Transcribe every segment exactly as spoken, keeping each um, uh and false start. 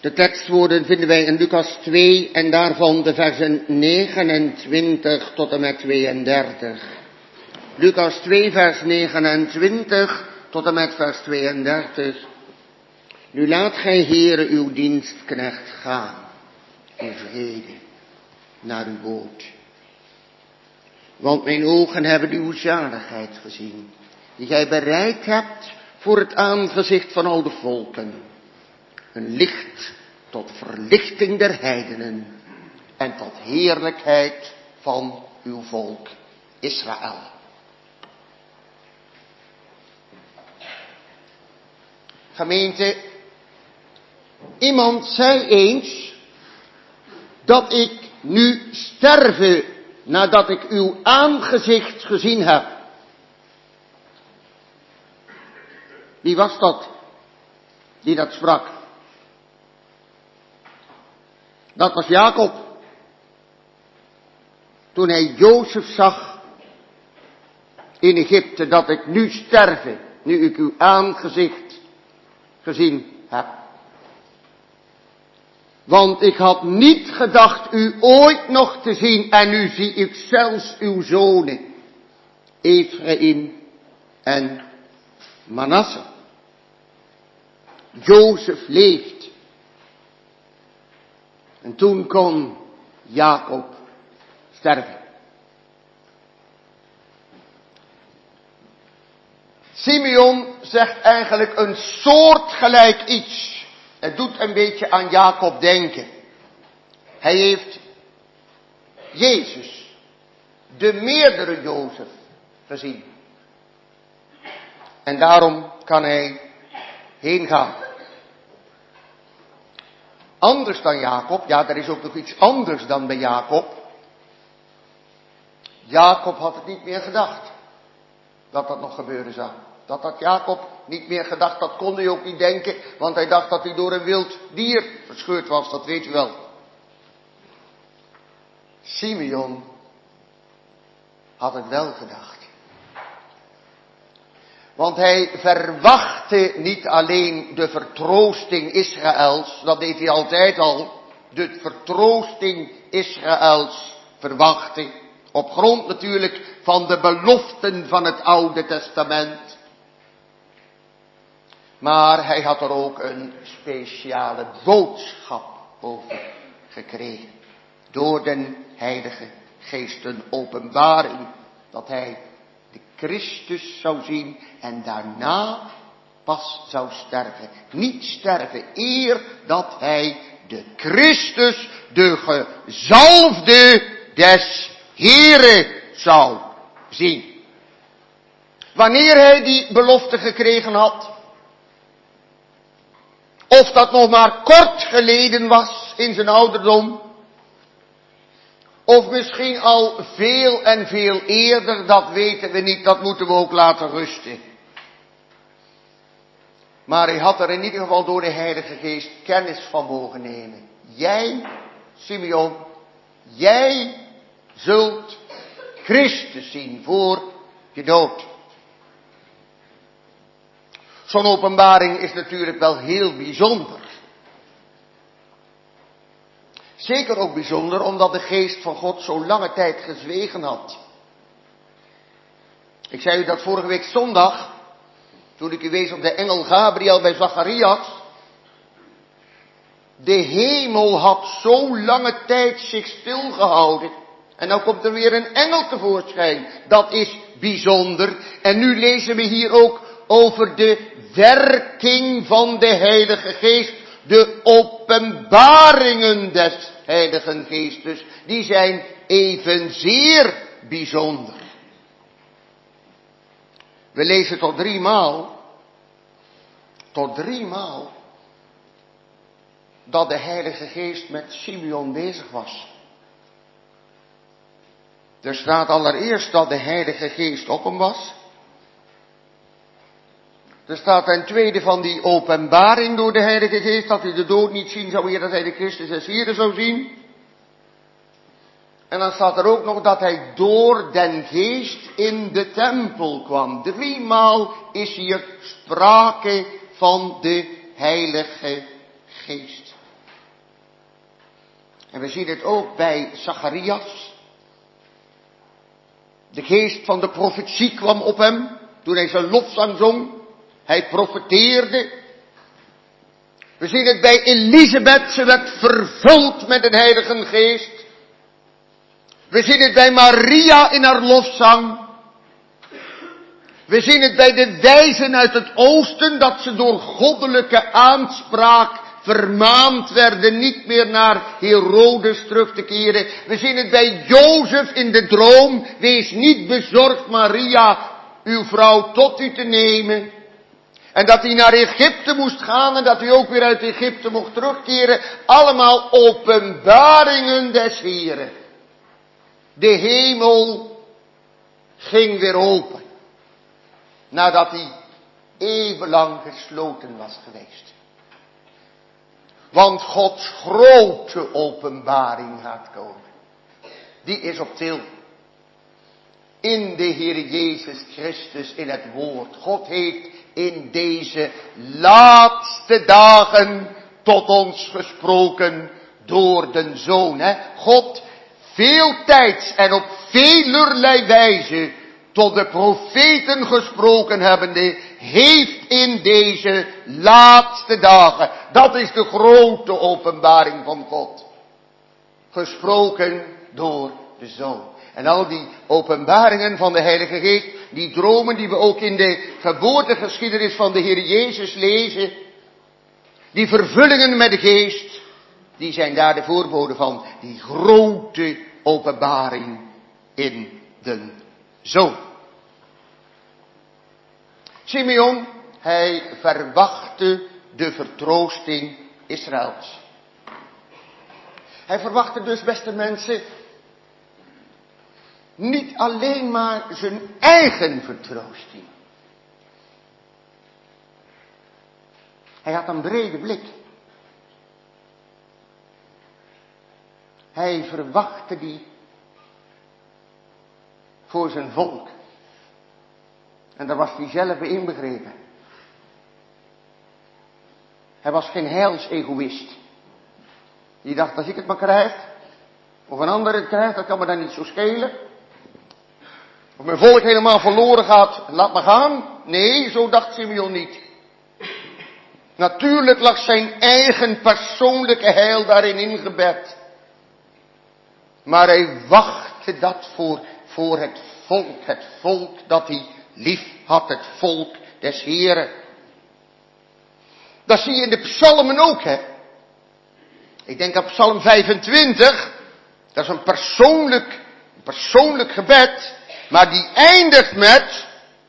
De tekstwoorden vinden wij in Lucas twee en daarvan de versen negenentwintig tot en met tweeëndertig. Lucas twee vers negenentwintig tot en met vers tweeëndertig. Nu laat gij, Heere, uw dienstknecht gaan in vrede naar uw woord. Want mijn ogen hebben uw zaligheid gezien, die gij bereid hebt voor het aangezicht van al de volken. Een licht tot verlichting der heidenen en tot heerlijkheid van uw volk Israël. Gemeente, iemand zei eens dat ik nu sterven nadat ik uw aangezicht gezien heb. Wie was dat die dat sprak? Dat was Jacob. Toen hij Jozef zag in Egypte, dat ik nu sterven, nu ik uw aangezicht gezien heb. Want ik had niet gedacht u ooit nog te zien en nu zie ik zelfs uw zonen, Ephraim en Manasse. Jozef leeft. En toen kon Jacob sterven. Simeon zegt eigenlijk een soortgelijk iets. Het doet een beetje aan Jacob denken. Hij heeft Jezus, de meerdere Jozef, gezien. En daarom kan hij heen gaan. Anders dan Jacob, ja, er is ook nog iets anders dan bij Jacob. Jacob had het niet meer gedacht dat dat nog gebeuren zou. Dat had Jacob niet meer gedacht, dat kon hij ook niet denken, want hij dacht dat hij door een wild dier verscheurd was, dat weet u wel. Simeon had het wel gedacht. Want hij verwachtte niet alleen de vertroosting Israëls, dat deed hij altijd al, de vertroosting Israëls verwachtte, op grond natuurlijk van de beloften van het Oude Testament. Maar hij had er ook een speciale boodschap over gekregen. Door den Heilige Geest, een openbaring dat hij de Christus zou zien en daarna pas zou sterven. Niet sterven eer dat hij de Christus, de gezalfde des Here zou zien. Wanneer hij die belofte gekregen had, of dat nog maar kort geleden was in zijn ouderdom, of misschien al veel en veel eerder, dat weten we niet, dat moeten we ook laten rusten. Maar hij had er in ieder geval door de Heilige Geest kennis van mogen nemen. Jij, Simeon, jij zult Christus zien voor je dood. Zo'n openbaring is natuurlijk wel heel bijzonder. Zeker ook bijzonder omdat de geest van God zo lange tijd gezwegen had. Ik zei u dat vorige week zondag, toen ik u wees op de engel Gabriel bij Zacharias. De hemel had zo lange tijd zich stilgehouden. En dan komt er weer een engel tevoorschijn. Dat is bijzonder. En nu lezen we hier ook over de werking van de Heilige Geest. De openbaringen des Heiligen Geestes. Die zijn evenzeer bijzonder. We lezen tot drie maal. Tot drie maal. Dat de Heilige Geest met Simeon bezig was. Er staat allereerst dat de Heilige Geest op hem was. Er staat ten tweede van die openbaring door de Heilige Geest, dat hij de dood niet zien zou, eer dat hij de Christus des Here zou zien. En dan staat er ook nog dat hij door den Geest in de tempel kwam. Driemaal is hier sprake van de Heilige Geest. En we zien het ook bij Zacharias. De geest van de profetie kwam op hem toen hij zijn lofzang zong. Hij profeteerde. We zien het bij Elisabeth, ze werd vervuld met de Heilige Geest. We zien het bij Maria in haar lofzang. We zien het bij de wijzen uit het oosten, dat ze door goddelijke aanspraak vermaand werden niet meer naar Herodes terug te keren. We zien het bij Jozef in de droom. Wees niet bezorgd, Maria, uw vrouw tot u te nemen. En dat hij naar Egypte moest gaan en dat hij ook weer uit Egypte mocht terugkeren. Allemaal openbaringen des Heren. De hemel ging weer open. Nadat hij eeuwenlang gesloten was geweest. Want Gods grote openbaring gaat komen. Die is op til. In de Heer Jezus Christus, in het woord. God heeft in deze laatste dagen tot ons gesproken door de Zoon. Hè? God veeltijds en op velerlei wijze tot de profeten gesproken hebbende, heeft in deze laatste dagen, dat is de grote openbaring van God, gesproken door de Zoon. En al die openbaringen van de Heilige Geest, die dromen die we ook in de geboortegeschiedenis van de Heer Jezus lezen, die vervullingen met de Geest, die zijn daar de voorbode van die grote openbaring in de Zoon. Simeon, hij verwachtte de vertroosting Israëls. Hij verwachtte dus, beste mensen, niet alleen maar zijn eigen vertroosting. Hij had een brede blik. Hij verwachtte die voor zijn volk. En daar was hij zelf in inbegrepen. Hij was geen heilsegoïst. Die dacht, als ik het maar krijg, of een ander het krijgt, dat kan me dan niet zo schelen. Of mijn volk helemaal verloren gaat, laat me gaan. Nee, zo dacht Simeon niet. Natuurlijk lag zijn eigen persoonlijke heil daarin ingebed. Maar hij wachtte dat voor, voor het volk. Het volk dat hij lief had, het volk des Heren. Dat zie je in de psalmen ook, hè. Ik denk aan psalm vijfentwintig. Dat is een persoonlijk, een persoonlijk gebed. Maar die eindigt met: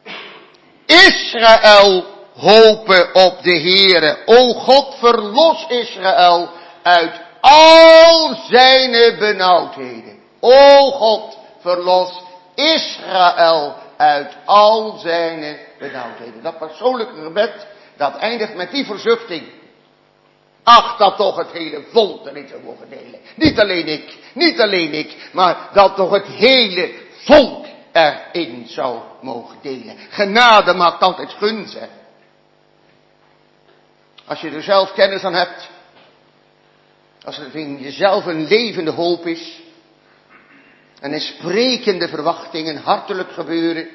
Israël hopen op de Heere. O God, verlos Israël uit al zijn benauwdheden. O God, verlos Israël uit al zijn benauwdheden. Dat persoonlijke gebed, dat eindigt met die verzuchting. Ach, dat toch het hele volk erin zou mogen delen. Niet alleen ik, niet alleen ik, maar dat toch het hele volk erin zou mogen delen. Genade maakt altijd gunst, hè. Als je er zelf kennis aan hebt, als er in jezelf een levende hoop is, en een sprekende verwachting, een hartelijk gebeuren,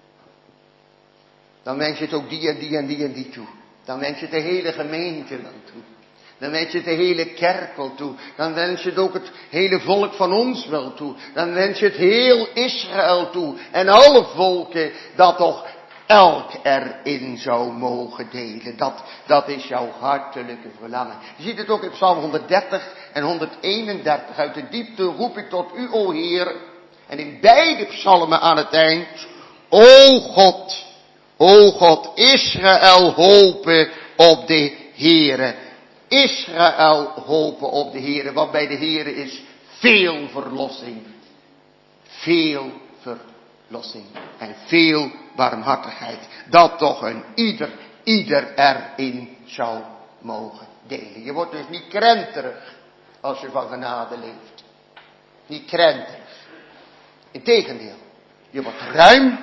dan wens je het ook die en die en die en die toe. Dan wens je het de hele gemeente dan toe. Dan wens je het de hele kerk wel toe. Dan wens je het ook het hele volk van ons wel toe. Dan wens je het heel Israël toe. En alle volken, dat toch elk erin zou mogen delen. Dat, dat is jouw hartelijke verlangen. Je ziet het ook in Psalm honderddertig en honderdeenendertig. Uit de diepte roep ik tot u, o Heer. En in beide psalmen aan het eind: O God, o God, Israël hopen op de Heere. Israël hopen op de Heere, want bij de Heere is veel verlossing. Veel verlossing en veel barmhartigheid. Dat toch een ieder, ieder erin zou mogen delen. Je wordt dus niet krenterig als je van genade leeft. Niet krenterig. Integendeel, je wordt ruim,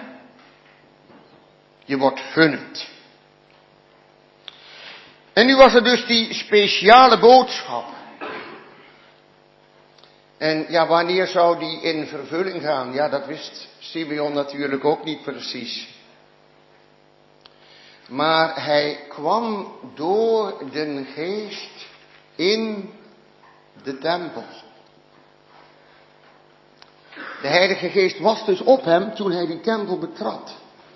je wordt gunnend. En nu was er dus die speciale boodschap. En ja, wanneer zou die in vervulling gaan? Ja, dat wist Simeon natuurlijk ook niet precies. Maar hij kwam door de geest in de tempel. De Heilige Geest was dus op hem toen hij die tempel betrad.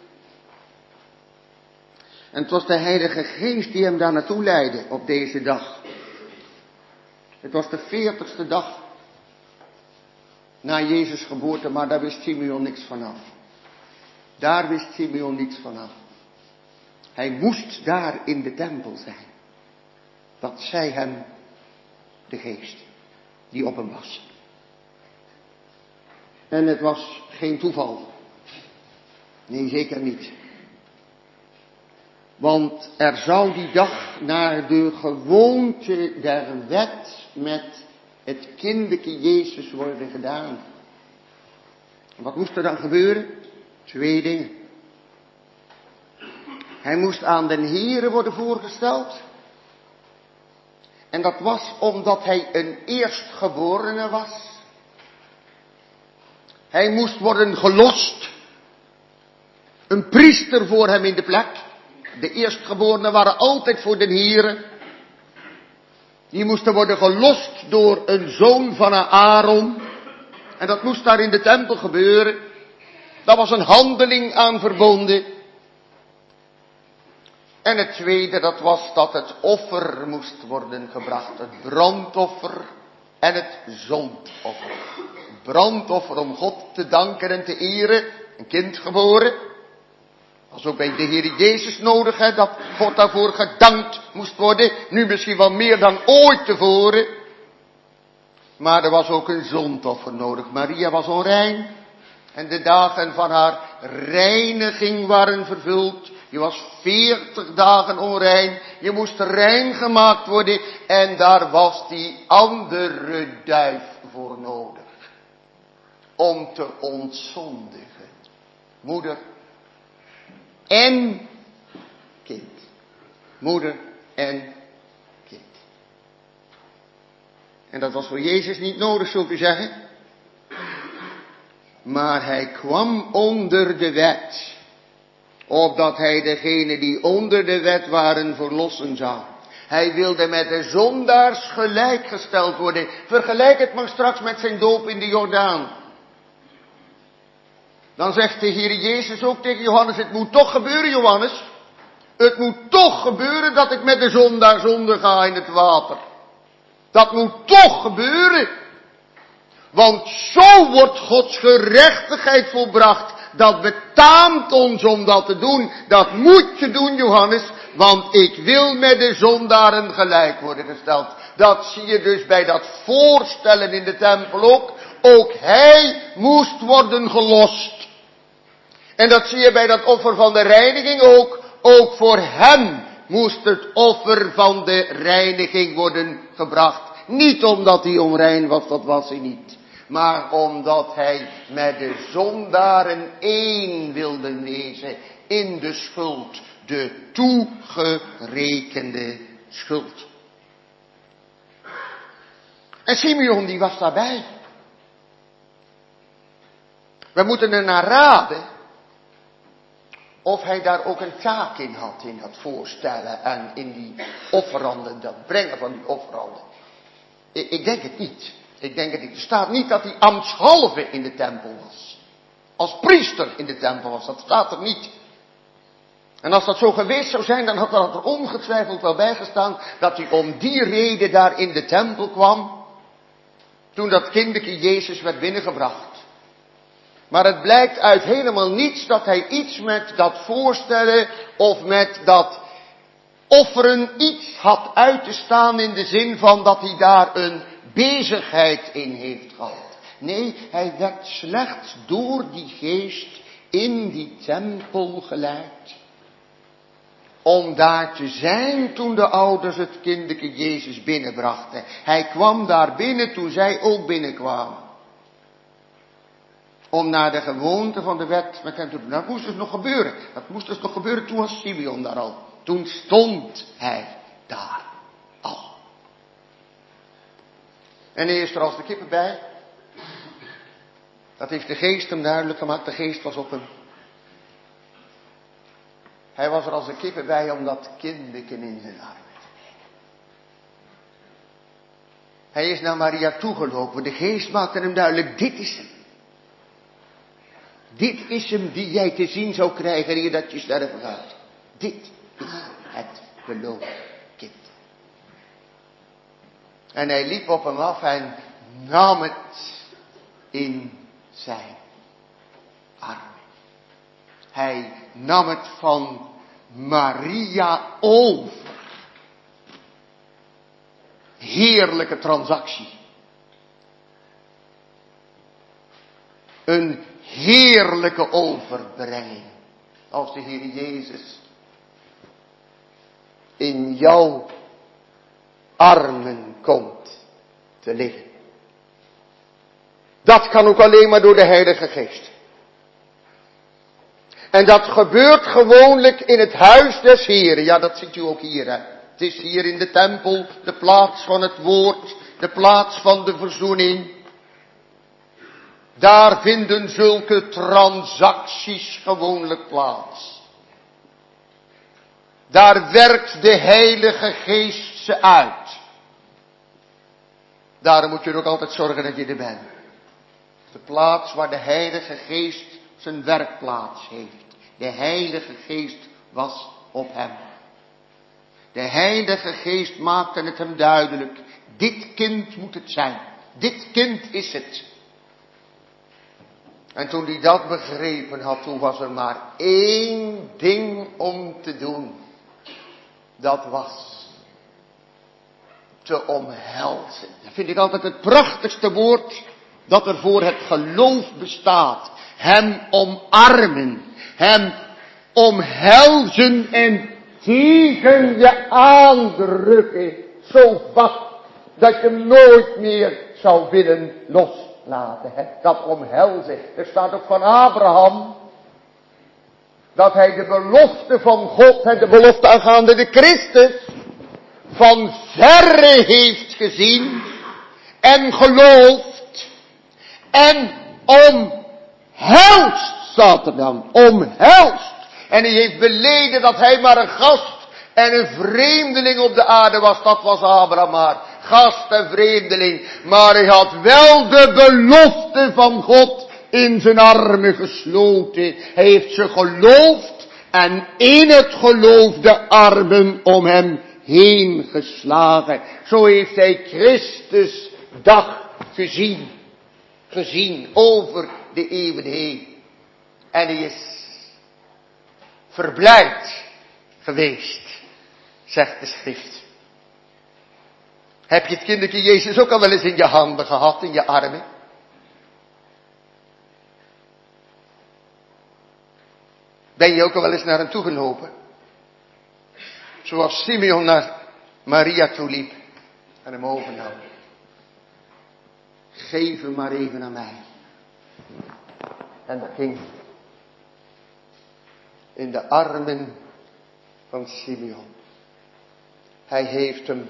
En het was de Heilige Geest die hem daar naartoe leidde op deze dag. Het was de veertigste dag na Jezus' geboorte, maar daar wist Simeon niks vanaf. Daar wist Simeon niets vanaf. Hij moest daar in de tempel zijn. Dat zei hem de Geest die op hem was. En het was geen toeval. Nee, zeker niet. Want er zou die dag naar de gewoonte der wet met het kinderke Jezus worden gedaan. Wat moest er dan gebeuren? Twee dingen. Hij moest aan den Heere worden voorgesteld. En dat was omdat hij een eerstgeborene was. Hij moest worden gelost. Een priester voor hem in de plek. De eerstgeborenen waren altijd voor den Heere. Die moesten worden gelost door een zoon van Aaron. En dat moest daar in de tempel gebeuren. Daar was een handeling aan verbonden. En het tweede, dat was dat het offer moest worden gebracht. Het brandoffer en het zondoffer. Brandoffer om God te danken en te eren. Een kind geboren. Dat was ook bij de Heer Jezus nodig, hè, dat God daarvoor gedankt moest worden. Nu misschien wel meer dan ooit tevoren. Maar er was ook een zondoffer nodig. Maria was onrein. En de dagen van haar reiniging waren vervuld. Je was veertig dagen onrein. Je moest rein gemaakt worden. En daar was die andere duif voor nodig. Om te ontzondigen. Moeder en kind. Moeder en kind. En dat was voor Jezus niet nodig, zult u zeggen. Maar hij kwam onder de wet. Opdat hij degene die onder de wet waren verlossen zou. Hij wilde met de zondaars gelijkgesteld worden. Vergelijk het maar straks met zijn doop in de Jordaan. Dan zegt de Heer Jezus ook tegen Johannes, het moet toch gebeuren, Johannes. Het moet toch gebeuren dat ik met de zondaar zonder ga in het water. Dat moet toch gebeuren. Want zo wordt Gods gerechtigheid volbracht. Dat betaamt ons om dat te doen. Dat moet je doen, Johannes. Want ik wil met de zondaren gelijk worden gesteld. Dat zie je dus bij dat voorstellen in de tempel ook. Ook hij moest worden gelost. En dat zie je bij dat offer van de reiniging ook. Ook voor hem moest het offer van de reiniging worden gebracht. Niet omdat hij onrein was, dat was hij niet. Maar omdat hij met de zondaren één wilde wezen in de schuld. De toegerekende schuld. En Simeon die was daarbij. We moeten er naar raden. Of hij daar ook een taak in had, in dat voorstellen en in die offeranden, dat brengen van die offeranden. Ik, ik denk het niet. Ik denk het niet. Er staat niet dat hij ambtshalve in de tempel was. Als priester in de tempel was, dat staat er niet. En als dat zo geweest zou zijn, dan had er ongetwijfeld wel bijgestaan dat hij om die reden daar in de tempel kwam. Toen dat kindertje Jezus werd binnengebracht. Maar het blijkt uit helemaal niets dat hij iets met dat voorstellen of met dat offeren iets had uit te staan in de zin van dat hij daar een bezigheid in heeft gehad. Nee, hij werd slechts door die geest in die tempel geleid. Om daar te zijn toen de ouders het kindertje Jezus binnenbrachten. Hij kwam daar binnen toen zij ook binnenkwamen. Om naar de gewoonte van de wet met hem te doen. Dat moest dus nog gebeuren. Dat moest dus nog gebeuren, toen was Simeon daar al. Toen stond hij daar al. En hij is er als de kippen bij. Dat heeft de geest hem duidelijk gemaakt. De geest was op hem. Hij was er als een kippen bij om dat kindeken in zijn armen te nemen. Hij is naar Maria toegelopen. De geest maakte hem duidelijk, dit is hem. Dit is hem die jij te zien zou krijgen eer dat je sterven gaat. Dit is het beloofde kind. En hij liep op hem af en nam het in zijn armen. Hij nam het van Maria over. Heerlijke transactie. Een heerlijke overbrenging. Als de Heer Jezus in jouw armen komt te liggen. Dat kan ook alleen maar door de Heilige Geest. En dat gebeurt gewoonlijk in het huis des Heren. Ja, dat ziet u ook hier. Hè. Het is hier in de tempel, de plaats van het woord, de plaats van de verzoening. Daar vinden zulke transacties gewoonlijk plaats. Daar werkt de Heilige Geest ze uit. Daarom moet je ook altijd zorgen dat je er bent. De plaats waar de Heilige Geest zijn werkplaats heeft. De Heilige Geest was op hem. De Heilige Geest maakte het hem duidelijk. Dit kind moet het zijn. Dit kind is het. En toen hij dat begrepen had, toen was er maar één ding om te doen. Dat was te omhelzen. Dat vind ik altijd het prachtigste woord dat er voor het geloof bestaat. Hem omarmen. Hem omhelzen en tegen je aandrukken. Zo vast dat je hem nooit meer zou willen loslaten. Dat omhelzen. Er staat ook van Abraham. Dat hij de belofte van God en de belofte aangaande de Christus van verre heeft gezien en geloofd en omhelst, staat er dan, omhelst. En hij heeft beleden dat hij maar een gast en een vreemdeling op de aarde was. Dat was Abraham maar, gast en vreemdeling. Maar hij had wel de belofte van God in zijn armen gesloten. Hij heeft ze geloofd en in het geloof de armen om hem heen geslagen. Zo heeft hij Christus dag gezien. Gezien over de eeuwen heen. En hij is verblijd geweest, zegt de schrift. Heb je het kindertje Jezus ook al wel eens in je handen gehad, in je armen? Ben je ook al wel eens naar hem toegelopen? Zoals Simeon naar Maria toe liep en hem overnam. Geef hem maar even aan mij. En dat ging in de armen van Simeon. Hij heeft hem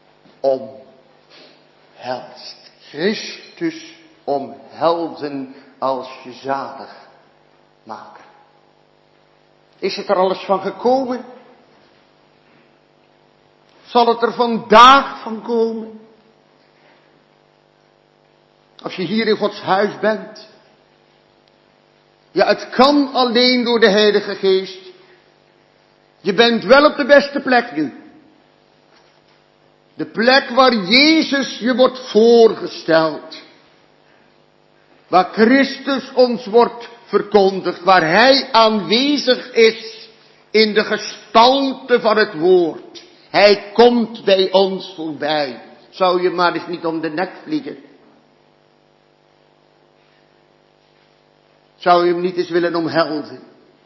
omhelst. Christus omhelzen als je zalig maker. Is het er alles van gekomen? Zal het er vandaag van komen? Als je hier in Gods huis bent. Ja, het kan alleen door de Heilige Geest. Je bent wel op de beste plek nu. De plek waar Jezus je wordt voorgesteld. Waar Christus ons wordt verkondigd. Waar Hij aanwezig is in de gestalte van het woord. Hij komt bij ons voorbij. Zou je maar eens niet om de nek vliegen? Zou je hem niet eens willen omhelzen?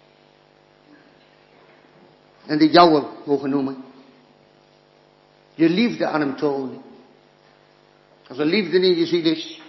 En de jouwe mogen noemen. Je liefde aan hem tonen. Als er liefde in je ziel is.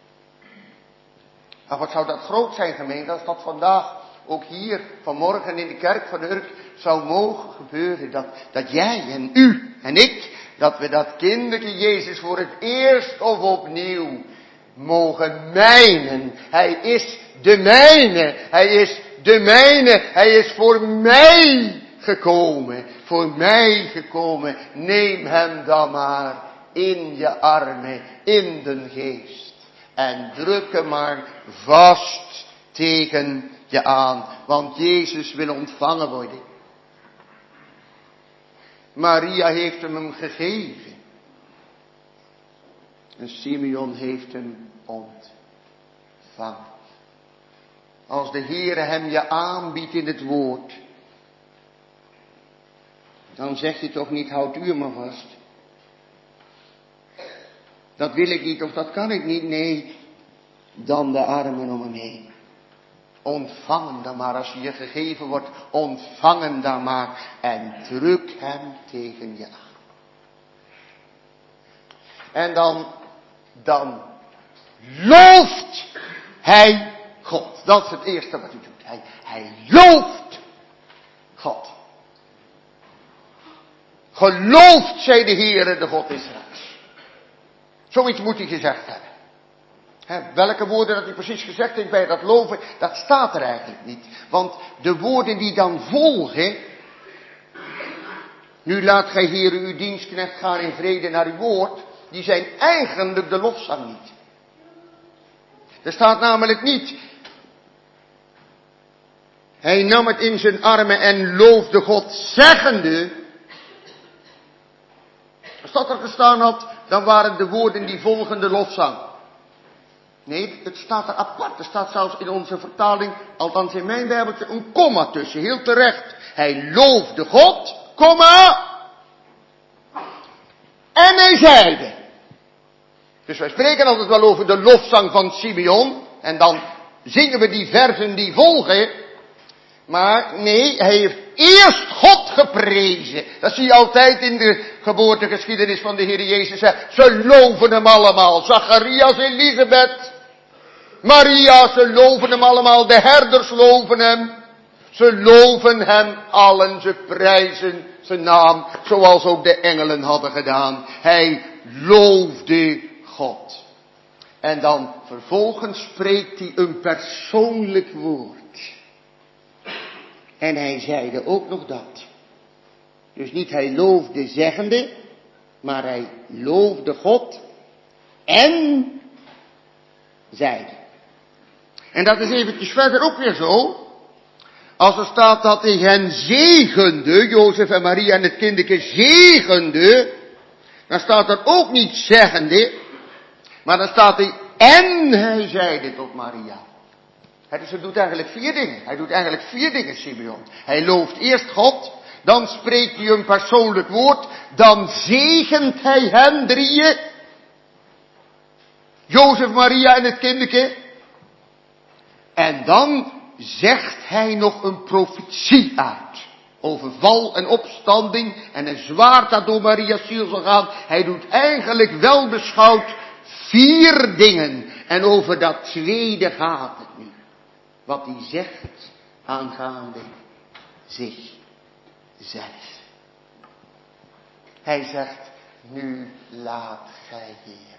Maar wat zou dat groot zijn, gemeente, als dat vandaag ook hier vanmorgen in de kerk van Urk zou mogen gebeuren. Dat, dat jij en u en ik, dat we dat kindertje Jezus voor het eerst of opnieuw mogen mijnen. Hij is de mijne. Hij is de mijne. Hij is voor mij gekomen. Voor mij gekomen. Neem hem dan maar in je armen, in de geest. En druk hem maar vast tegen je aan. Want Jezus wil ontvangen worden. Maria heeft hem hem gegeven. En Simeon heeft hem ontvangen. Als de Heere hem je aanbiedt in het woord. Dan zeg je toch niet, houd u maar vast. Dat wil ik niet of dat kan ik niet. Nee, dan de armen om hem heen. Ontvang hem dan maar als je je gegeven wordt. Ontvang hem dan maar. En druk hem tegen je aan. En dan, dan looft hij God. Dat is het eerste wat hij doet. Hij, hij looft God. Geloofd zij de Heere, de God Israëls. Zoiets moet hij gezegd hebben. He, welke woorden dat hij precies gezegd heeft bij dat loven, dat staat er eigenlijk niet. Want de woorden die dan volgen. Nu laat gij Heere uw dienstknecht gaan in vrede naar uw woord. Die zijn eigenlijk de lofzang niet. Er staat namelijk niet. Hij nam het in zijn armen en loofde God zeggende. Als dat er gestaan had, dan waren de woorden die volgen de lofzang. Nee, het staat er apart. Er staat zelfs in onze vertaling, althans in mijn Bijbeltje, een komma tussen. Heel terecht. Hij loofde God, komma. En hij zeide. Dus wij spreken altijd wel over de lofzang van Simeon. En dan zingen we die versen die volgen. Maar nee, hij heeft eerst God geprezen. Dat zie je altijd in de geboortegeschiedenis van de Heer Jezus. Ze loven hem allemaal. Zacharias, Elisabeth, Maria, ze loven hem allemaal. De herders loven hem. Ze loven hem allen. Ze prijzen zijn naam. Zoals ook de engelen hadden gedaan. Hij loofde God. En dan vervolgens spreekt hij een persoonlijk woord. En hij zeide ook nog dat. Dus niet hij loofde zeggende, maar hij loofde God en zeide. En dat is eventjes verder ook weer zo. Als er staat dat hij hen zegende, Jozef en Maria en het kindje zegende, dan staat er ook niet zeggende, maar dan staat hij en hij zeide tot Maria. Dus hij doet eigenlijk vier dingen. Hij doet eigenlijk vier dingen, Simeon. Hij looft eerst God, dan spreekt hij een persoonlijk woord, dan zegent hij hen drieën. Jozef, Maria en het kindje. En dan zegt hij nog een profetie uit. Over val en opstanding en een zwaard dat door Maria's ziel zal gaan. Hij doet eigenlijk wel beschouwd vier dingen. En over dat tweede gaat het nu. Wat hij zegt aangaande zichzelf. Hij zegt, nu laat gij Heer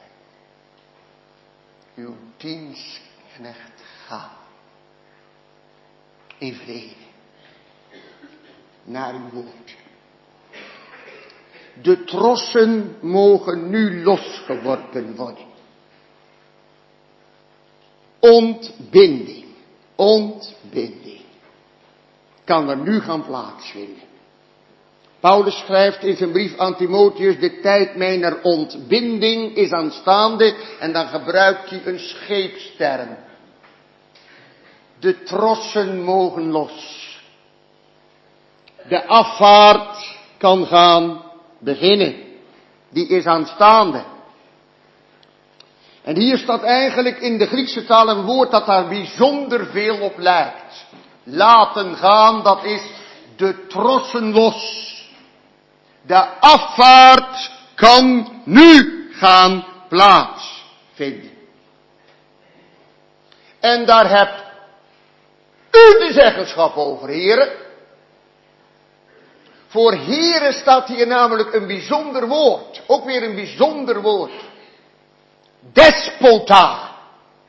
uw dienstknecht gaan. In vrede. Naar uw woord. De trossen mogen nu losgeworpen worden. Ontbinding. Ontbinding. Kan er nu gaan plaatsvinden. Paulus schrijft in zijn brief aan Timotheus, de tijd mijner ontbinding is aanstaande. En dan gebruikt hij een scheepsterm. De trossen mogen los. De afvaart kan gaan beginnen. Die is aanstaande. En hier staat eigenlijk in de Griekse taal een woord dat daar bijzonder veel op lijkt. Laten gaan, dat is de trossen los. De afvaart kan nu gaan plaatsvinden. En daar hebt u de zeggenschap over, heren. Voor heren staat hier namelijk een bijzonder woord. Ook weer een bijzonder woord. Despota.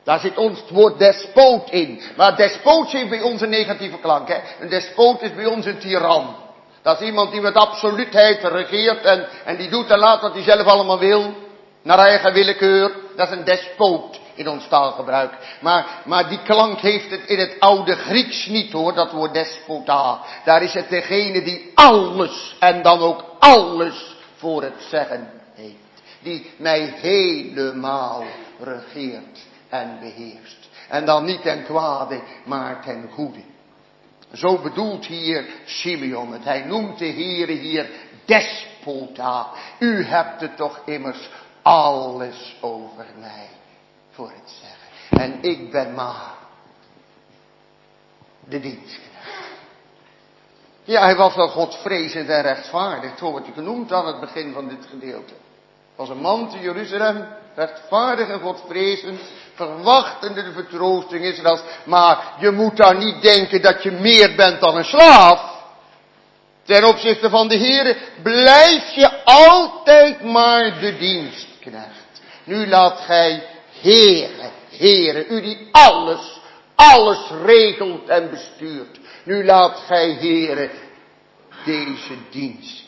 Daar zit ons het woord despoot in. Maar despoot heeft bij ons een negatieve klank. Hè? Een despoot is bij ons een tiran. Dat is iemand die met absoluutheid regeert en, en die doet en laat wat hij zelf allemaal wil. Naar eigen willekeur. Dat is een despoot in ons taalgebruik. Maar, maar die klank heeft het in het oude Grieks niet hoor, dat woord despota. Daar is het degene die alles en dan ook alles voor het zeggen heeft. Die mij helemaal regeert en beheerst. En dan niet ten kwade, maar ten goede. Zo bedoelt hier Simeon het. Hij noemt de Heere hier despota. U hebt het toch immers alles over mij voor het zeggen. En ik ben maar de dienstknecht. Ja, hij was wel godvrezend en rechtvaardig. Zo wordt hij genoemd aan het begin van dit gedeelte. Was een man te Jeruzalem, rechtvaardig en godvrezend, verwachtende de vertroosting Israëls. Maar je moet daar niet denken dat je meer bent dan een slaaf. Ten opzichte van de Heere blijf je altijd maar de dienstknecht. Nu laat gij Heere, Heere, u die alles, alles regelt en bestuurt. Nu laat gij Heere deze dienstknecht.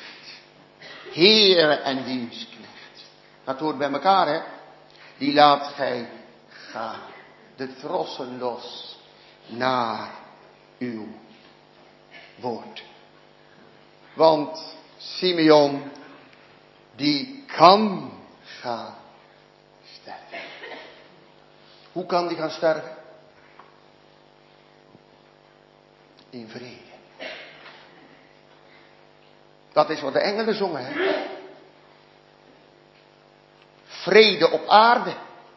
Heere en dienstknecht. Dat hoort bij elkaar, hè. Die laat gij gaan. De trossen los naar uw woord. Want Simeon, die kan gaan sterven. Hoe kan die gaan sterven? In vrede. Dat is wat de engelen zongen, hè. Vrede op aarde.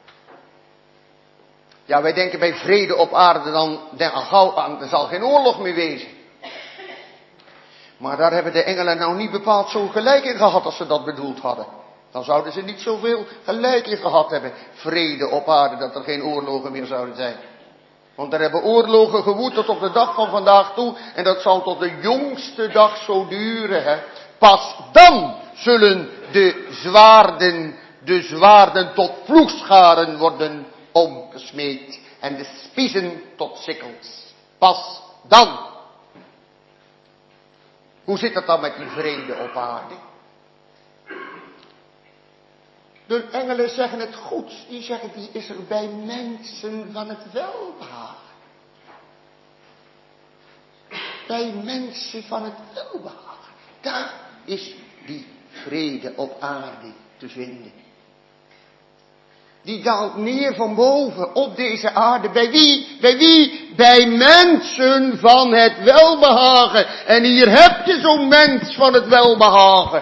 Ja, wij denken bij vrede op aarde dan, dan gauw aan, er zal geen oorlog meer wezen. Maar daar hebben de engelen nou niet bepaald zo gelijk in gehad als ze dat bedoeld hadden. Dan zouden ze niet zoveel gelijk in gehad hebben. Vrede op aarde, dat er geen oorlogen meer zouden zijn. Want er hebben oorlogen gewoed tot op de dag van vandaag toe. En dat zal tot de jongste dag zo duren. Hè. Pas dan zullen de zwaarden, de zwaarden tot ploegscharen worden omgesmeed. En de spiezen tot sikkels. Pas dan. Hoe zit het dan met die vrede op aarde? De engelen zeggen het goed. Die zeggen, die is er bij mensen van het welbehagen. Bij mensen van het welbehagen. Daar is die vrede op aarde te vinden. Die daalt neer van boven op deze aarde. Bij wie? Bij wie? Bij mensen van het welbehagen. En hier heb je zo'n mens van het welbehagen.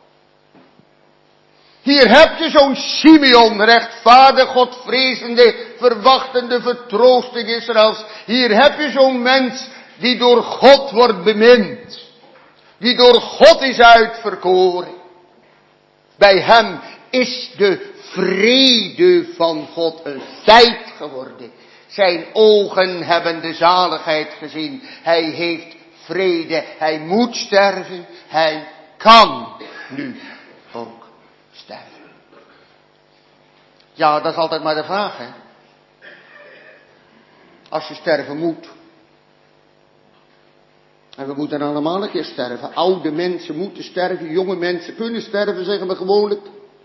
Hier heb je zo'n Simeon, rechtvaardig, godvrezende, verwachtende, vertroosting Israëls. Hier heb je zo'n mens die door God wordt bemind. Die door God is uitverkoren. Bij hem is de vrede van God een feit geworden. Zijn ogen hebben de zaligheid gezien. Hij heeft vrede. Hij moet sterven. Hij kan nu ook sterven. Ja, dat is altijd maar de vraag, hè. Als je sterven moet. En we moeten allemaal een keer sterven. Oude mensen moeten sterven. Jonge mensen kunnen sterven, zeggen we gewoonlijk.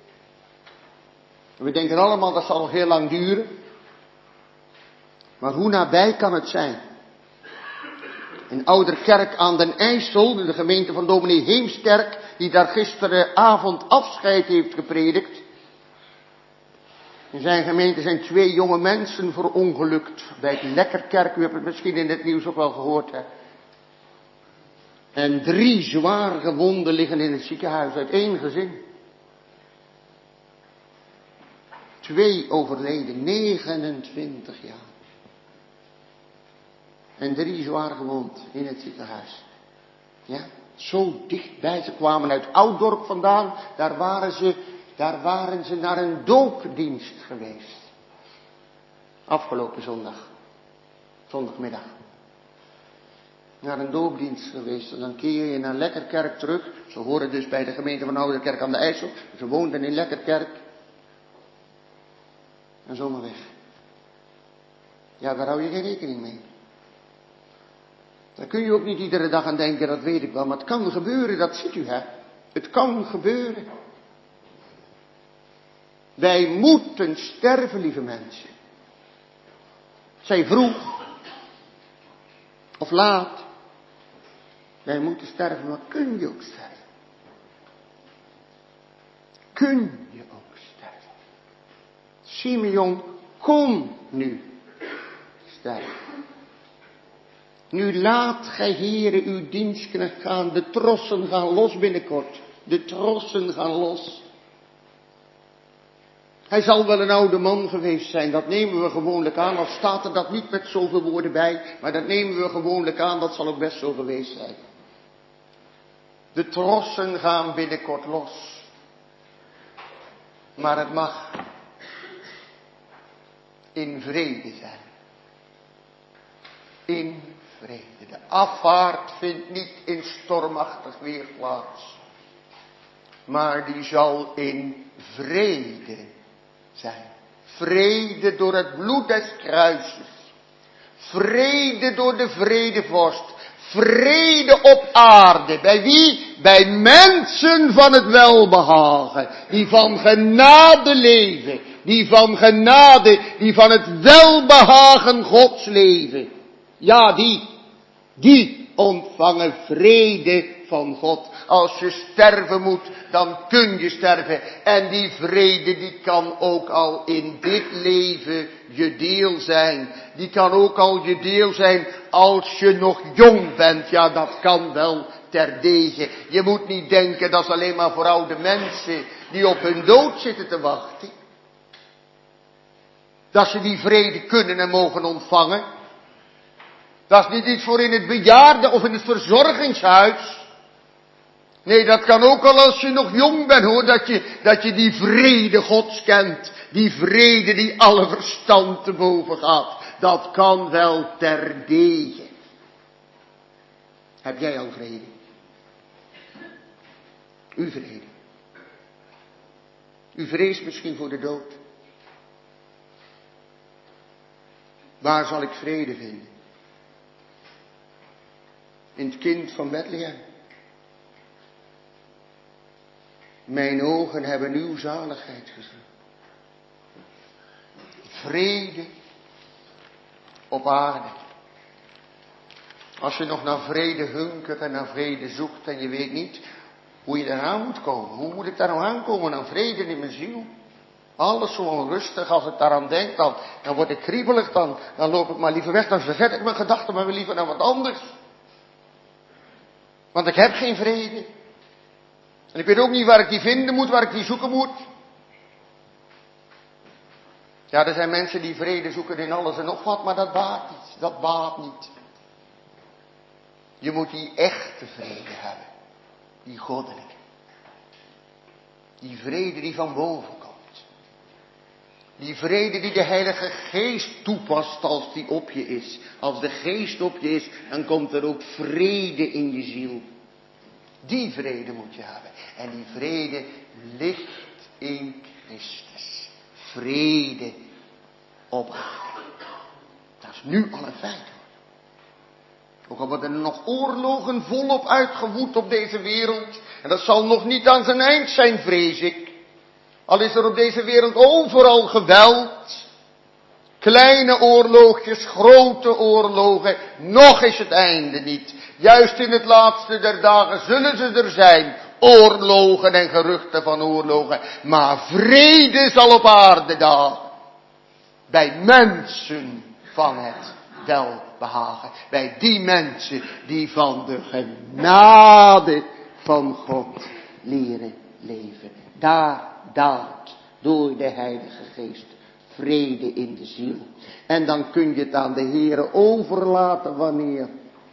We denken allemaal dat zal nog heel lang duren. Maar hoe nabij kan het zijn? In Ouderkerk aan den IJssel, de gemeente van dominee Heemskerk, die daar gisteravond afscheid heeft gepredikt. In zijn gemeente zijn twee jonge mensen verongelukt bij het Lekkerkerk. U hebt het misschien in het nieuws ook wel gehoord, hè. En drie zwaar gewonden liggen in het ziekenhuis uit één gezin. Twee overleden, negenentwintig jaar. En drie zwaar gewond in het ziekenhuis. Ja, zo dichtbij. Ze kwamen uit Ouddorp vandaan. Daar waren ze, daar waren ze naar een doopdienst geweest. Afgelopen zondag. Zondagmiddag. Naar een doopdienst geweest. En dan keer je naar Lekkerkerk terug. Ze horen dus bij de gemeente van Ouderkerk aan de IJssel. Ze woonden in Lekkerkerk. En zomaar weg. Ja, daar hou je geen rekening mee. Daar kun je ook niet iedere dag aan denken, dat weet ik wel. Maar het kan gebeuren, dat ziet u hè. Het kan gebeuren. Wij moeten sterven, lieve mensen. Zij vroeg of laat. Wij moeten sterven, maar kun je ook sterven? Kun je ook sterven? Simeon kon nu sterven. Nu laat gij, Heere, uw dienstknecht gaan. De trossen gaan los binnenkort. De trossen gaan los. Hij zal wel een oude man geweest zijn, dat nemen we gewoonlijk aan. Al staat er dat niet met zoveel woorden bij, maar dat nemen we gewoonlijk aan, dat zal ook best zo geweest zijn. De trossen gaan binnenkort los. Maar het mag in vrede zijn. In vrede. De afvaart vindt niet in stormachtig weer plaats. Maar die zal in vrede zijn. Vrede door het bloed des kruises. Vrede door de vredevorst. Vrede op aarde. Bij wie? Bij mensen van het welbehagen. Die van genade leven. Die van genade, die van het welbehagen Gods leven. Ja, die, die ontvangen vrede van God. Als je sterven moet, dan kun je sterven. En die vrede, die kan ook al in dit leven je deel zijn. Die kan ook al je deel zijn als je nog jong bent. Ja, dat kan wel terdege. Je moet niet denken, dat is alleen maar voor oude mensen die op hun dood zitten te wachten. Dat ze die vrede kunnen en mogen ontvangen. Dat is niet iets voor in het bejaarden of in het verzorgingshuis. Nee, dat kan ook al als je nog jong bent hoor, dat je, dat je die vrede Gods kent. Die vrede die alle verstand te boven gaat. Dat kan wel terdege. Heb jij al vrede? Uw vrede. U vreest misschien voor de dood. Waar zal ik vrede vinden? In het kind van Bethlehem. Mijn ogen hebben uw zaligheid gezien. Vrede op aarde. Als je nog naar vrede hunkert en naar vrede zoekt en je weet niet hoe je daaraan moet komen. Hoe moet ik daar nou aankomen aan vrede in mijn ziel? Alles zo onrustig, als ik daaraan denk, dan, dan word ik kriebelig, dan, dan loop ik maar liever weg, dan verget ik mijn gedachten maar weer liever naar wat anders. Want ik heb geen vrede. En ik weet ook niet waar ik die vinden moet, waar ik die zoeken moet. Ja, er zijn mensen die vrede zoeken in alles en nog wat, maar dat baat niet. Dat baat niet. Je moet die echte vrede hebben. Die goddelijke. Die vrede die van boven komt. Die vrede die de Heilige Geest toepast als die op je is. Als de Geest op je is, dan komt er ook vrede in je ziel. Die vrede moet je hebben. En die vrede ligt in Christus. Vrede op aarde. Dat is nu al een feit. Ook al worden er nog oorlogen volop uitgewoed op deze wereld. En dat zal nog niet aan zijn eind zijn, vrees ik. Al is er op deze wereld overal geweld. Kleine oorlogjes, grote oorlogen. Nog is het einde niet. Juist in het laatste der dagen zullen ze er zijn. Oorlogen en geruchten van oorlogen. Maar vrede zal op aarde dagen. Bij mensen van het welbehagen. Bij die mensen die van de genade van God leren leven. Daar daalt door de Heilige Geest vrede in de ziel. En dan kun je het aan de Heere overlaten wanneer.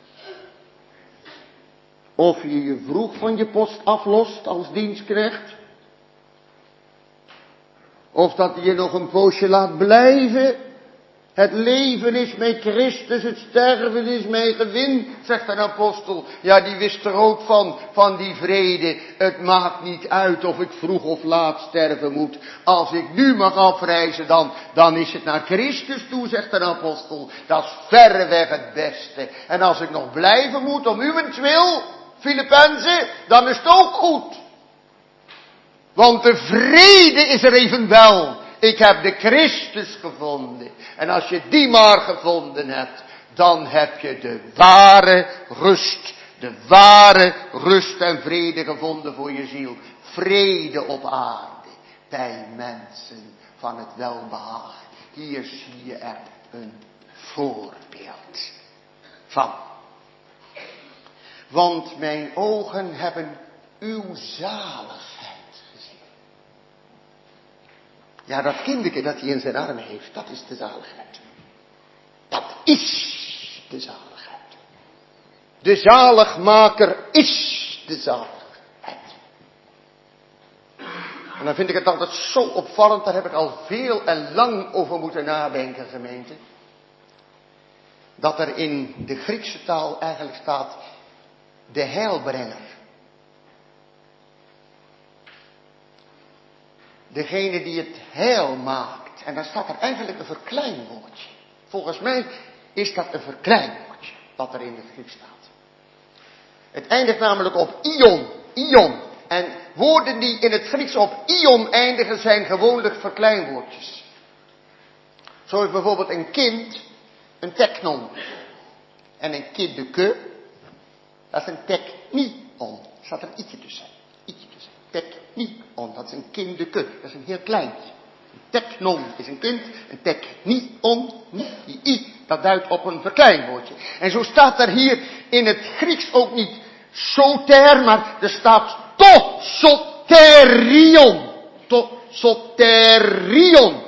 Of je je vroeg van je post aflost als dienstknecht. Of dat je nog een poosje laat blijven. Het leven is mij Christus, het sterven is mij gewin, zegt een apostel. Ja, die wist er ook van, van die vrede. Het maakt niet uit of ik vroeg of laat sterven moet. Als ik nu mag afreizen, dan, dan is het naar Christus toe, zegt een apostel. Dat is verreweg het beste. En als ik nog blijven moet om uwentwil, Filippenzen, dan is het ook goed. Want de vrede is er evenwel. Ik heb de Christus gevonden. En als je die maar gevonden hebt, dan heb je de ware rust. De ware rust en vrede gevonden voor je ziel. Vrede op aarde. Bij mensen van het welbehagen. Hier zie je er een voorbeeld van. Want mijn ogen hebben uw zaligheid. Ja, dat kinderke dat hij in zijn armen heeft, dat is de zaligheid. Dat is de zaligheid. De zaligmaker is de zaligheid. En dan vind ik het altijd zo opvallend, daar heb ik al veel en lang over moeten nadenken, gemeente. Dat er in de Griekse taal eigenlijk staat, de heilbrenger. Degene die het heil maakt. En dan staat er eigenlijk een verkleinwoordje. Volgens mij is dat een verkleinwoordje. Wat er in het Grieks staat. Het eindigt namelijk op ion. Ion. En woorden die in het Grieks op ion eindigen zijn gewoonlijk verkleinwoordjes. Zoals bijvoorbeeld een kind. Een teknon. En een kindeke. Dat is een teknion. Er staat er een i'tje tussen. I'tje tussen. Teknion, dat is een kindeke, dat is een heel kleintje. Een teknon is een kind, een teknion, die i, dat duidt op een verkleinwoordje. En zo staat er hier in het Grieks ook niet soter, maar er staat to soterion. To soterion.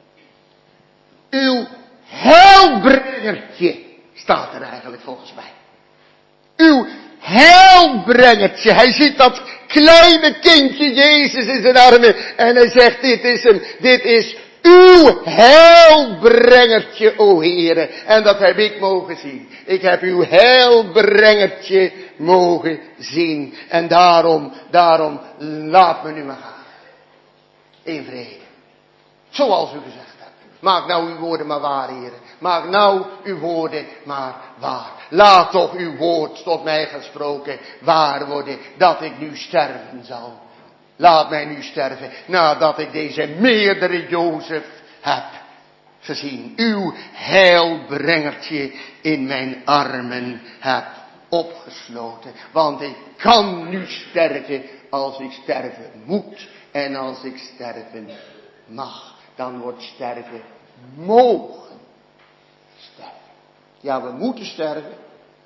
Uw heilbrengertje, staat er eigenlijk volgens mij. Uw heilbrengertje. Hij ziet dat kleine kindje Jezus in zijn armen. En hij zegt, dit is hem. Dit is uw heilbrengertje, o Heere. En dat heb ik mogen zien. Ik heb uw heilbrengertje mogen zien. En daarom, daarom, laat me nu maar gaan. In vrede. Zoals u gezegd hebt. Maak nou uw woorden maar waar, Heere. Maak nou uw woorden maar waar. Laat toch uw woord tot mij gesproken waar worden, dat ik nu sterven zal. Laat mij nu sterven, nadat ik deze meerdere Jozef heb gezien. Uw heilbrengertje in mijn armen heb opgesloten. Want ik kan nu sterven als ik sterven moet. En als ik sterven mag, dan wordt sterven mogen sterven. Ja, we moeten sterven.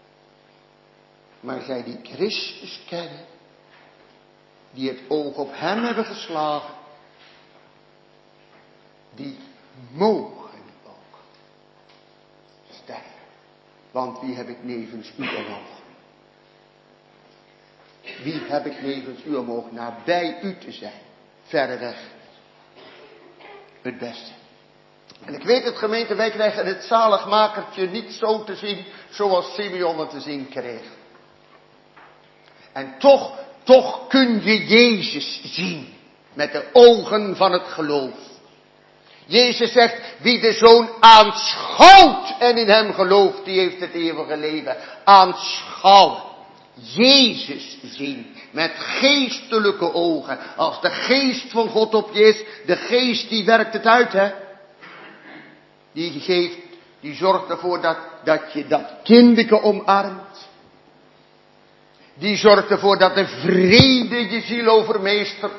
Maar zij die Christus kennen, die het oog op hem hebben geslagen, die mogen ook sterven. Want wie heb ik nevens u omhoog? Wie heb ik nevens u omhoog? Nabij u te zijn. Verreweg het beste. En ik weet het, gemeente, wij krijgen het zaligmakertje niet zo te zien zoals Simeon het te zien kreeg. En toch, toch kun je Jezus zien met de ogen van het geloof. Jezus zegt, wie de Zoon aanschouwt en in hem gelooft, die heeft het eeuwige leven. Aanschouwen. Jezus zien. Met geestelijke ogen. Als de geest van God op je is, de geest die werkt het uit, hè. Die geeft, die zorgt ervoor dat, dat je dat kindje omarmt. Die zorgt ervoor dat de vrede je ziel overmeestert.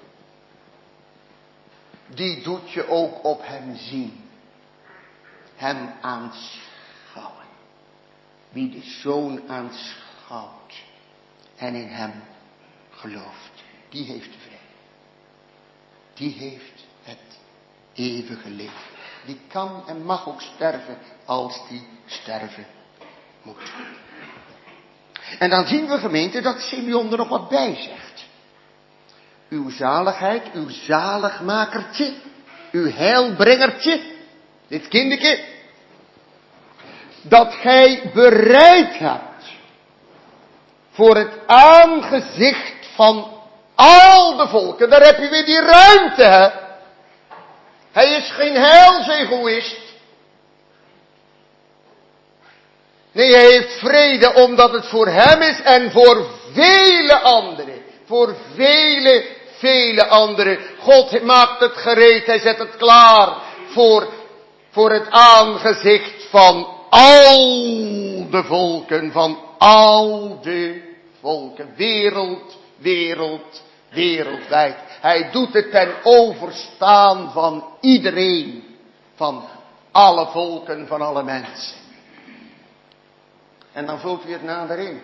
Die doet je ook op hem zien. Hem aanschouwen. Wie de Zoon aanschouwt en in hem gelooft, die heeft de vrede. Die heeft het eeuwige leven. Die kan en mag ook sterven als die sterven moet. En dan zien we, gemeente, dat Simeon er nog wat bij zegt. Uw zaligheid, uw zaligmakertje, uw heilbrengertje, dit kindertje, dat gij bereid hebt voor het aangezicht van al de volken. Daar heb je weer die ruimte, hè. Hij is geen heilsegoïst. Nee, hij heeft vrede omdat het voor hem is en voor vele anderen. Voor vele, vele anderen. God maakt het gereed, hij zet het klaar voor, voor het aangezicht van al de volken, van al de volken. Wereld, wereld, wereldwijd. Hij doet het ten overstaan van iedereen, van alle volken, van alle mensen. En dan vult u het nader in.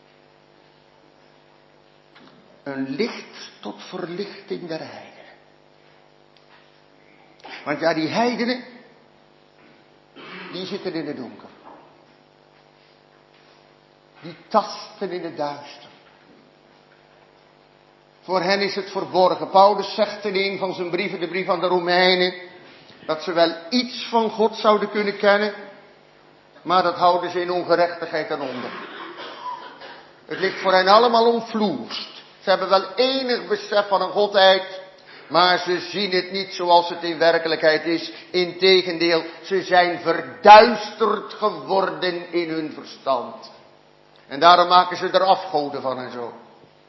Een licht tot verlichting der heidenen. Want ja, die heidenen, die zitten in het donker. Die tasten in het duister. Voor hen is het verborgen. Paulus zegt in een van zijn brieven, de brief aan de Romeinen, dat ze wel iets van God zouden kunnen kennen, maar dat houden ze in ongerechtigheid aan onder. Het ligt voor hen allemaal omvloerst. Ze hebben wel enig besef van een godheid, maar ze zien het niet zoals het in werkelijkheid is. Integendeel, ze zijn verduisterd geworden in hun verstand. En daarom maken ze er afgoden van en zo.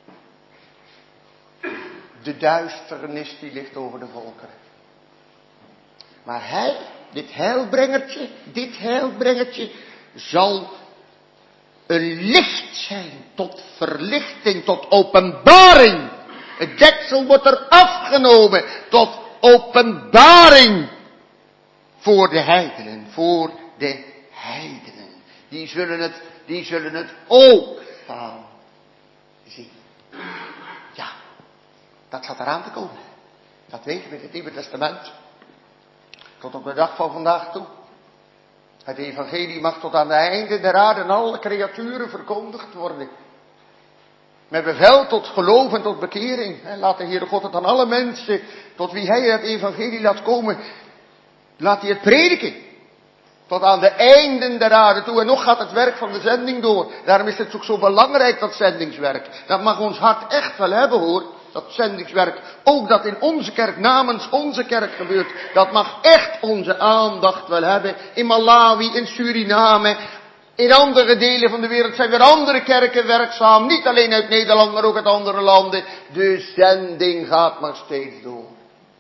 De duisternis die ligt over de volkeren. Maar hij, dit heilbrengertje, dit heilbrengertje, zal een licht zijn tot verlichting, tot openbaring. Het deksel wordt er afgenomen tot openbaring voor de heidenen, voor de heidenen. Die zullen het, die zullen het ook gaan zien. Ja, dat gaat eraan te komen. Dat weten we in het Nieuwe Testament. Tot op de dag van vandaag toe. Het evangelie mag tot aan de einde der aarde en alle creaturen verkondigd worden. Met bevel tot geloof en tot bekering. Laat de Heere God het aan alle mensen, tot wie hij het evangelie laat komen, laat hij het prediken. Tot aan de einden der aarde toe. En nog gaat het werk van de zending door. Daarom is het ook zo belangrijk, dat zendingswerk. Dat mag ons hart echt wel hebben, hoor. Dat zendingswerk. Ook dat in onze kerk, namens onze kerk gebeurt. Dat mag echt onze aandacht wel hebben. In Malawi, in Suriname. In andere delen van de wereld zijn weer andere kerken werkzaam. Niet alleen uit Nederland, maar ook uit andere landen. De zending gaat maar steeds door.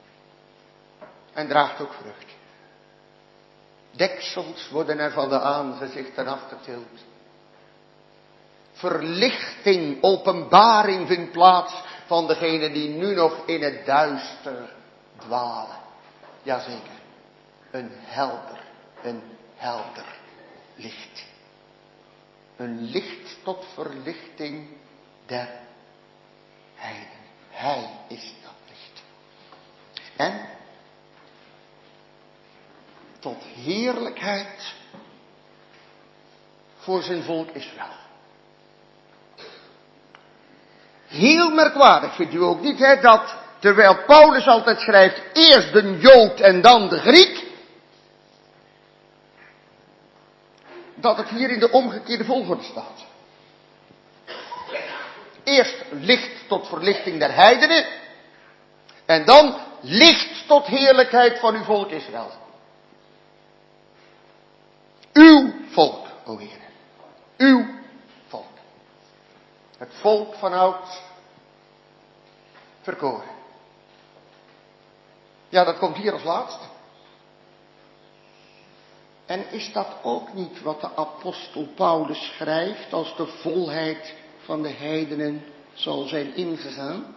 En draagt ook vrucht. Deksels worden er van de aangezichten afgetild. Verlichting, openbaring vindt plaats van degenen die nu nog in het duister dwalen. Jazeker, een helder, een helder licht. Een licht tot verlichting der heiden. Hij is dat licht. En tot heerlijkheid voor zijn volk Israël. Heel merkwaardig vindt u ook niet, hè, dat terwijl Paulus altijd schrijft, eerst de Jood en dan de Griek, dat het hier in de omgekeerde volgorde staat. Eerst licht tot verlichting der heidenen, en dan licht tot heerlijkheid van uw volk Israël. Uw volk, o Heer. Uw volk. Het volk van oud verkoren. Ja, dat komt hier als laatste. En is dat ook niet wat de apostel Paulus schrijft als de volheid van de heidenen zal zijn ingegaan?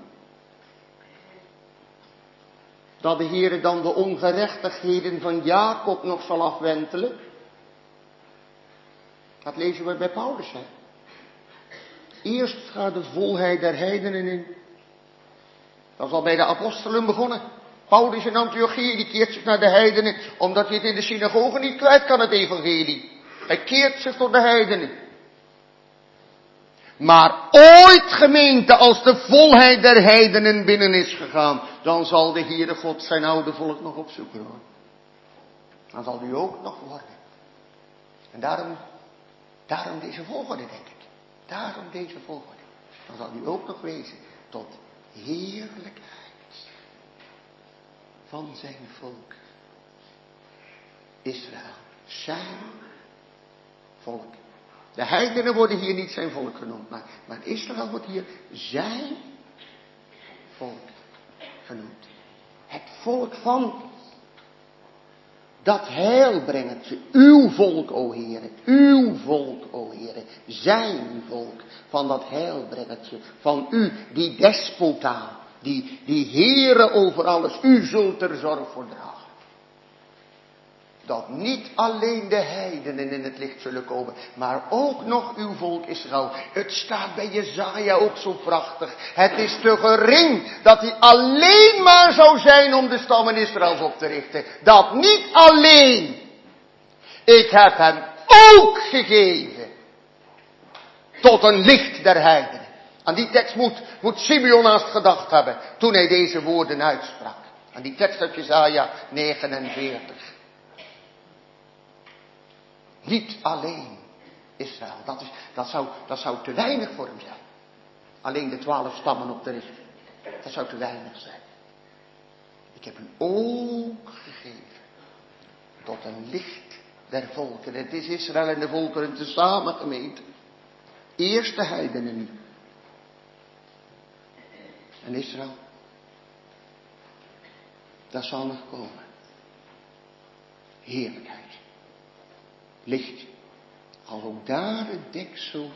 Dat de Heere dan de ongerechtigheden van Jacob nog zal afwentelen? Dat lezen we bij Paulus, hè. Eerst gaat de volheid der heidenen in. Dat is al bij de apostelen begonnen. Paulus in Antiochië, die keert zich naar de heidenen, omdat hij het in de synagoge niet kwijt kan, het evangelie. Hij keert zich tot de heidenen. Maar ooit, gemeente, als de volheid der heidenen binnen is gegaan, dan zal de Heere God zijn oude volk nog opzoeken, hoor. dan zal u ook nog worden. En daarom, daarom deze volgorde, denk ik. Daarom deze volgorde. Dan zal u ook nog wezen tot heerlijkheid van zijn volk. Israël, zijn volk. De heidenen worden hier niet zijn volk genoemd, maar, maar Israël wordt hier zijn volk genoemd. Het volk van dat heilbrengertje, uw volk, o Heere, uw volk, o Heere, zijn volk van dat heilbrengertje, van u, die despota, die, die Heere over alles, u zult er zorg voor dragen. Dat niet alleen de heidenen in het licht zullen komen, maar ook nog uw volk Israël. Het staat bij Jesaja ook zo prachtig. Het is te gering dat hij alleen maar zou zijn om de stammen Israëls op te richten. Dat niet alleen. Ik heb hem ook gegeven tot een licht der heidenen. Aan die tekst moet, moet Simeon haast gedacht hebben toen hij deze woorden uitsprak. Aan die tekst uit Jesaja negenenveertig. Niet alleen Israël. Dat, is, dat, zou, dat zou te weinig voor hem zijn. Alleen de twaalf stammen op te richten. Dat zou te weinig zijn. Ik heb u ook gegeven tot een licht der volken. Het is Israël en de volkeren tezamen gemeten. Eerst de heidenen. En Israël. Dat zal nog komen. Heerlijkheid. Licht. Al ook daar het deksel.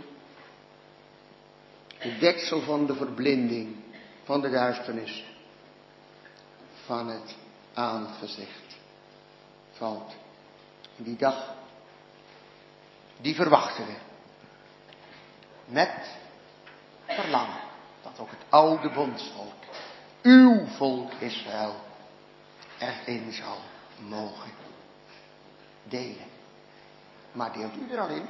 Het deksel van de verblinding. Van de duisternis. Van het aangezicht. Valt. En die dag. Die verwachten we. Met verlangen. Dat ook het oude bondsvolk. Uw volk Israël. Erin zal mogen delen. Maar deelt u er al in?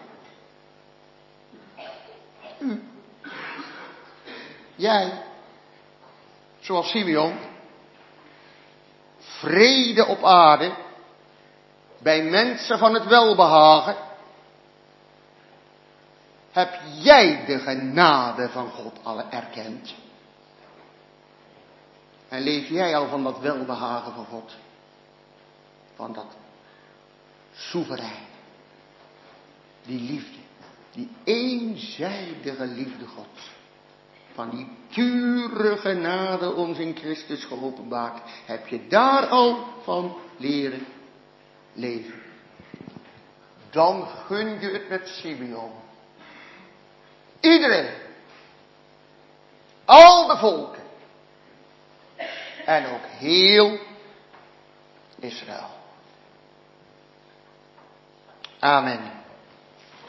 U. Jij. Zoals Simeon. Vrede op aarde. Bij mensen van het welbehagen. Heb jij de genade van God al erkend? En leef jij al van dat welbehagen van God? Van dat soeverein. Die liefde. Die eenzijdige liefde Gods. Van die pure genade ons in Christus geopenbaard. Heb je daar al van leren leven? Dan gun je het met Simeon. Iedereen. Al de volken. En ook heel Israël. Amen.